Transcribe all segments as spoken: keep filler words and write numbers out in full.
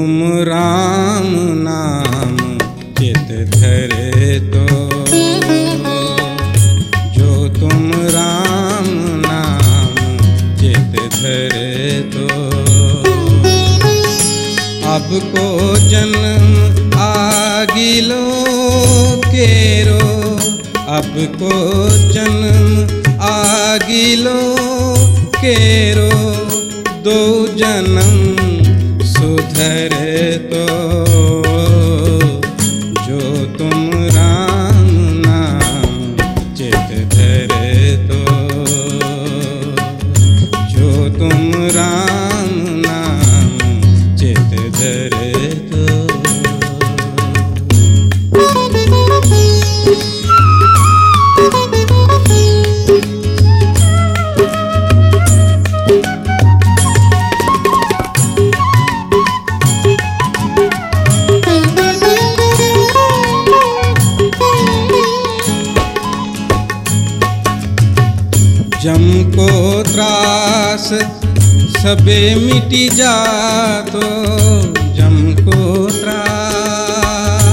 तुम राम नाम चित धरे तो, जो तुम राम नाम चित धरे तो, अब को जन्म आगिलो केरो, अब को जन्म आगिलो केरो, दो जन्म सुधरे तो, जो तुम राम नाम चित धरे तो, जो तुम राम नाम चित धरे तो। जम को त्रास सबे मिटी जातो, जम को त्रास,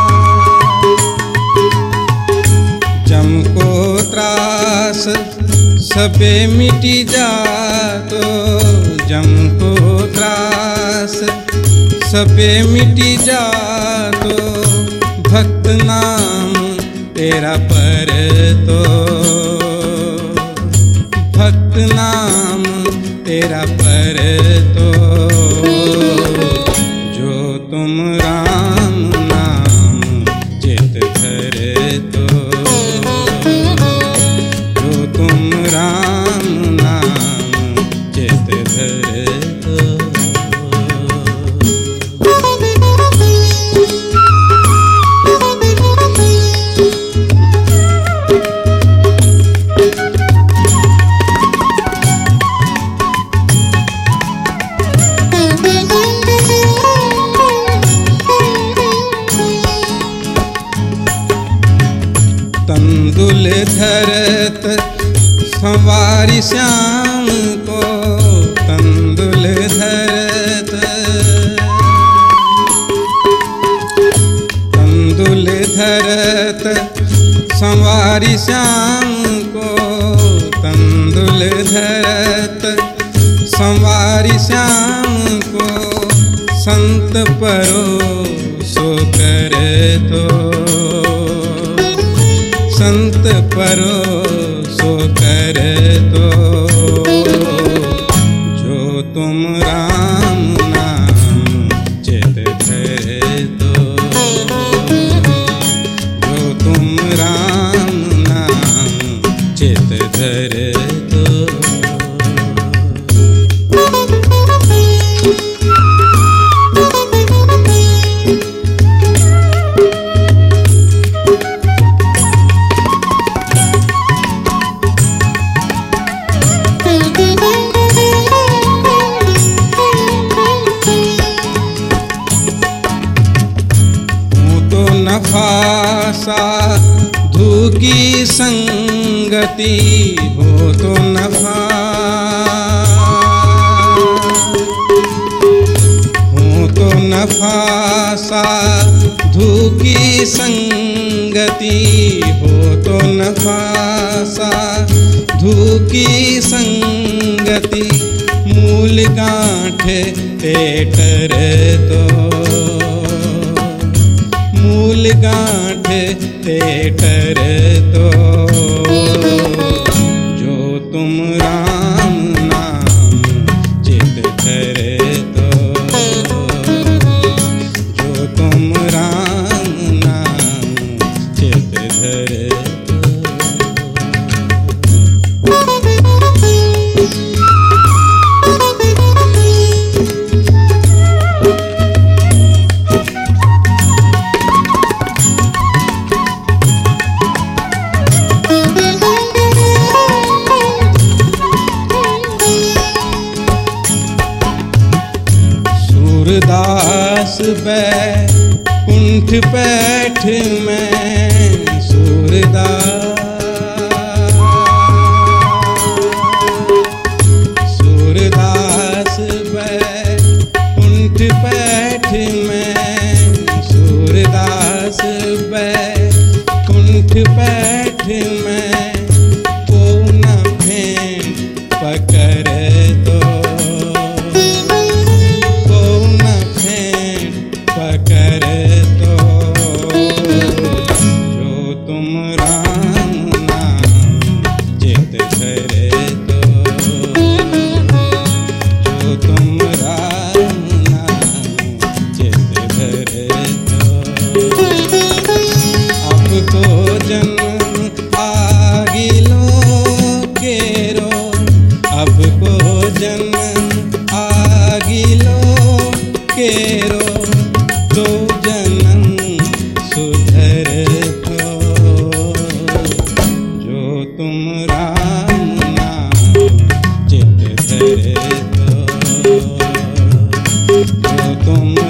जम को त्रास सबे मिटी जातो, जम को त्रास सबे मिटी जातो, भक्त नाम तेरा पर तो, भक्त नाम तेरा पर तो, जो तुम राम नाम चित धरे तो, जो तुम राम नाम चित धरे तो। तंदुल धरत संवारी श्याम को, तंदुल धरत, तंदुल धरत संवारी श्याम को, तंदुल धरत संवारी श्याम को, संत परो सो करे तो, संत परो सो करे तो, जो तुम राम नाम चित धरे तो, जो तुम राम नाम चित धरे तो। नफासा धूकी संगति हो तो नफा, हो तो नफासा धूकी संगति, हो तो नफासा धूकी संगति, मूल गांठे तेटर तो, मूल गांठे तेटर तो, जो तुम राम नाम चित धरे तो, जो तुम राम नाम चित धरे तो। सूरदास बैकुंठ पैठ में, सूरदास, सूरदास बैकुंठ पैठ कुंठ पैठ में को न भेंट पकड़ दो, को न भेंट पकड़ दो। जो तुम राम नाम चित धरे दो, जो तुम राम नाम चित धरे दो। अब तो जन्म आगिलो केरो, अब को जन्म आगिलो केरो, दो जन्म सुधर दो। जो तुम राम नाम चित धरे दो, जो तुम